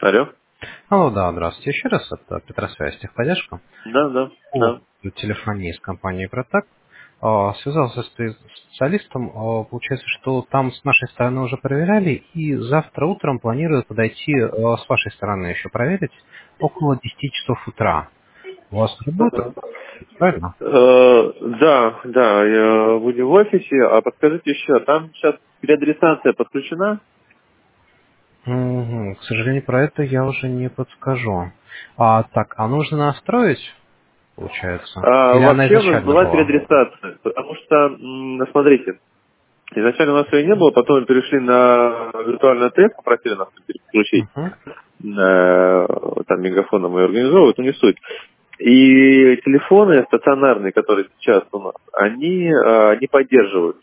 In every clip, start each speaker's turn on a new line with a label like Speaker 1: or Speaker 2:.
Speaker 1: Алло.
Speaker 2: Алло, да, здравствуйте. Еще раз, это Петросвязь, техподдержка.
Speaker 1: Да, да,
Speaker 2: По
Speaker 1: да.
Speaker 2: телефонии с компанией «Протак». Связался с специалистом. Получается, что там с нашей стороны уже проверяли, и завтра утром планируют подойти с вашей стороны еще проверить около 10 часов утра. У вас работа,
Speaker 1: Ага.
Speaker 2: правильно?
Speaker 1: Да, да, я буду в офисе. А подскажите еще, там сейчас переадресация подключена?
Speaker 2: Мгм. К сожалению, про это я уже не подскажу. Так, нужно настроить, получается? Или она
Speaker 1: Вообще у нас
Speaker 2: изначально
Speaker 1: была
Speaker 2: была?
Speaker 1: переадресация, потому что, смотрите, изначально у нас ее не было, потом мы перешли на виртуальный тест, попросили нас переключить.
Speaker 2: Мгм.
Speaker 1: Там мегафоном ее организовывают, но не суть. И телефоны стационарные, которые сейчас у нас, они не поддерживают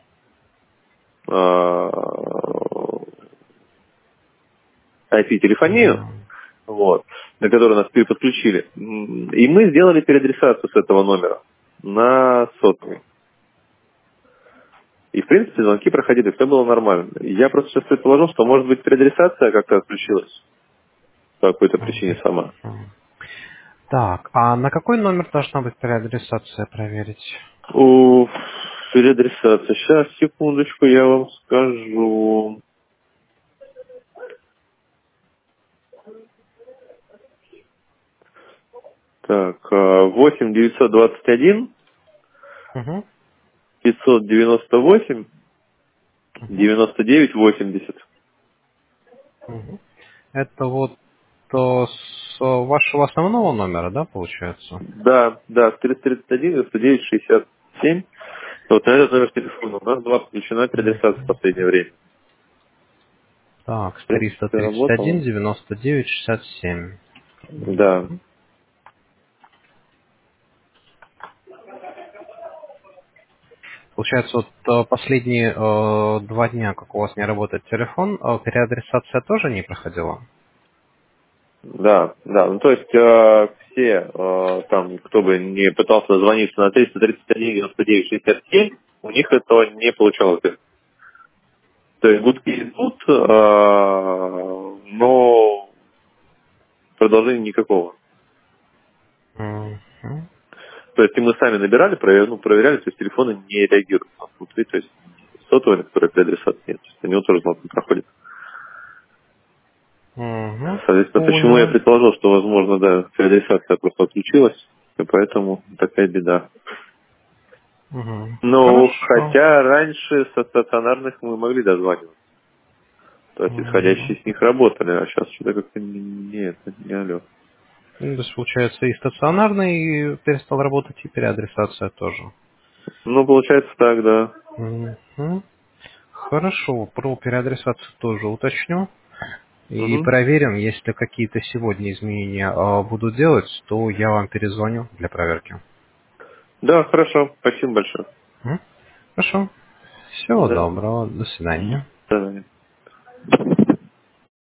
Speaker 1: IP-телефонию,
Speaker 2: Мгм.
Speaker 1: вот, на которую нас переподключили. И мы сделали переадресацию с этого номера на сотовый. И, в принципе, звонки проходили, все было нормально. Я просто сейчас предположил, что, может быть, переадресация как-то отключилась по какой-то причине сама.
Speaker 2: Так, а на какой номер должна быть переадресация проверить?
Speaker 1: У переадресация. Сейчас, секундочку, я вам скажу. Так, 8 921
Speaker 2: Угу,
Speaker 1: 598
Speaker 2: угу,
Speaker 1: 99 80.
Speaker 2: угу. Это вот с вашего основного номера, да, получается?
Speaker 1: Да, да, 331 99 67. Вот на этот номер телефона у нас была подключена переадресация в последнее время.
Speaker 2: Так, с
Speaker 1: В принципе, работала.
Speaker 2: 331-99-67.
Speaker 1: Да.
Speaker 2: Получается, вот последние 2 дня, как у вас не работает телефон, переадресация тоже не проходила?
Speaker 1: Да, да. Ну, то есть все, там, кто бы не пытался дозвониться на 331 99 67, у них этого не получалось. То есть гудки идут, но продолжения никакого.
Speaker 2: Мгм.
Speaker 1: То есть и мы сами набирали, проверяли, то есть телефоны не реагируют на внутри, то есть сотовые, на которые переадресации нет, то есть у него тоже звонок не проходит.
Speaker 2: Мгм.
Speaker 1: Соответственно, почему я
Speaker 2: Понял.
Speaker 1: предположил, что, возможно, да, переадресация просто отключилась, и поэтому такая беда.
Speaker 2: Мгм.
Speaker 1: Ну,
Speaker 2: Хорошо.
Speaker 1: хотя раньше со стационарных мы могли дозваниваться. То есть
Speaker 2: Мгм.
Speaker 1: исходящие с них работали, а сейчас что-то как-то не алло.
Speaker 2: Ну, то есть, получается, и стационарный перестал работать, и переадресация тоже.
Speaker 1: Ну, получается так, да.
Speaker 2: Мгм. Хорошо, про переадресацию тоже уточню. И
Speaker 1: Угу.
Speaker 2: проверим, если какие-то сегодня изменения будут делать, то я вам перезвоню для проверки.
Speaker 1: Да, хорошо. Спасибо большое.
Speaker 2: Хорошо. Всего
Speaker 1: Да.
Speaker 2: доброго. До свидания.
Speaker 1: До свидания.